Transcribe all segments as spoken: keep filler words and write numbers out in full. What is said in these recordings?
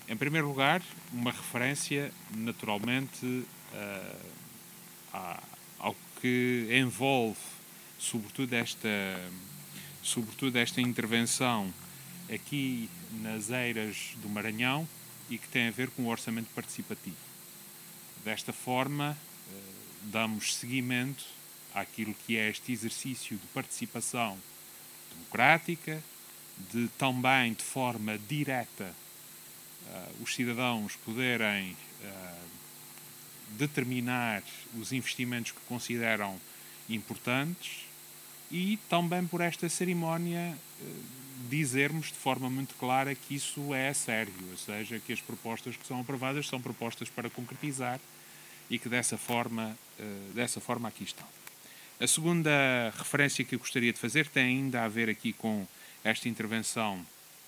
Em primeiro lugar, uma referência, naturalmente, uh, à, ao que envolve, sobretudo esta, sobretudo esta intervenção aqui nas Eiras do Maranhão e que tem a ver com o orçamento participativo. Desta forma, uh, damos seguimento àquilo que é este exercício de participação democrática, de também de forma direta uh, os cidadãos poderem uh, determinar os investimentos que consideram importantes e também por esta cerimónia uh, dizermos de forma muito clara que isso é sério, ou seja, que as propostas que são aprovadas são propostas para concretizar e que dessa forma, uh, dessa forma aqui estão. A segunda referência que eu gostaria de fazer tem ainda a ver aqui com esta intervenção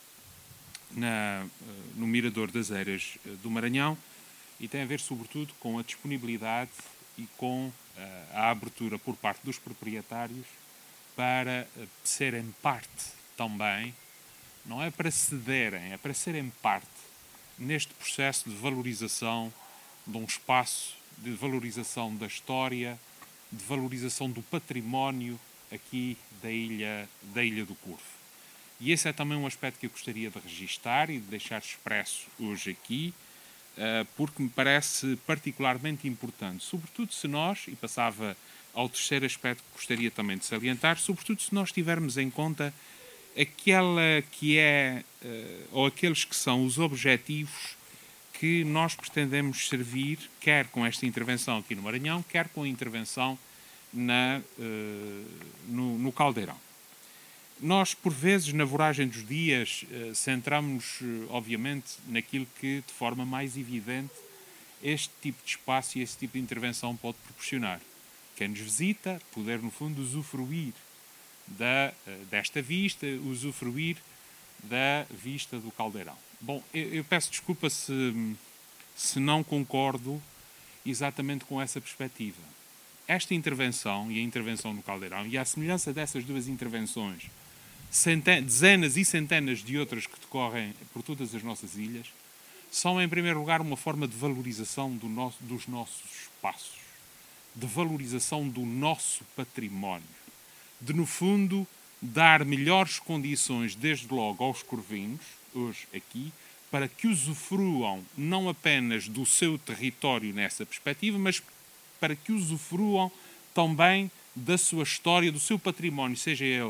na, no Mirador das Eiras do Maranhão e tem a ver sobretudo com a disponibilidade e com a abertura por parte dos proprietários para serem parte também, não é para cederem, é para serem parte neste processo de valorização de um espaço, de valorização da história, de valorização do património aqui da ilha, da ilha do Corvo. E esse é também um aspecto que eu gostaria de registar e de deixar expresso hoje aqui, porque me parece particularmente importante, sobretudo se nós, e passava ao terceiro aspecto que gostaria também de salientar, sobretudo se nós tivermos em conta aquela que é, ou aqueles que são os objetivos que nós pretendemos servir, quer com esta intervenção aqui no Maranhão, quer com a intervenção na, uh, no, no Caldeirão. Nós, por vezes, na voragem dos dias, uh, centramos, uh, obviamente, naquilo que, de forma mais evidente, este tipo de espaço e este tipo de intervenção pode proporcionar. Quem nos visita, poder, no fundo, usufruir da, uh, desta vista, usufruir da vista do Caldeirão. Bom, eu, eu peço desculpa se, se não concordo exatamente com essa perspectiva. Esta intervenção e a intervenção no Caldeirão, e à semelhança dessas duas intervenções, centenas, dezenas e centenas de outras que decorrem por todas as nossas ilhas, são, em primeiro lugar, uma forma de valorização do nosso, dos nossos espaços, de valorização do nosso património, de, no fundo, dar melhores condições, desde logo, aos corvinos, hoje aqui, para que usufruam não apenas do seu território nessa perspectiva, mas para que usufruam também da sua história, do seu património, seja ele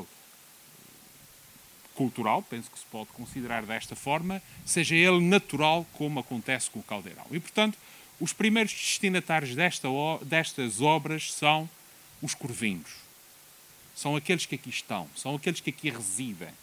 cultural, penso que se pode considerar desta forma, seja ele natural, como acontece com o Caldeirão. E, portanto, os primeiros destinatários desta, destas obras são os corvinos. São aqueles que aqui estão, são aqueles que aqui residem.